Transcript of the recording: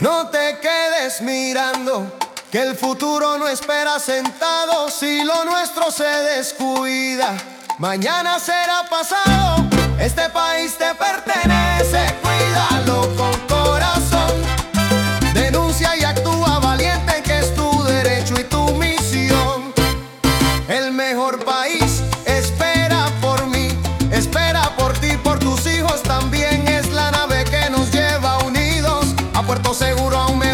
No te quedes mirando, que el futuro no espera sentado. Si lo nuestro se descuida, mañana será pasado. Este país te pertenece, cuídalo con corazón. Denuncia y actúa valiente, que es tu derecho y tu misión. El mejor país espera por mí, espera por ti, por tus hijos también. Es la nave que nos lleva unidos a puerto seguro, a un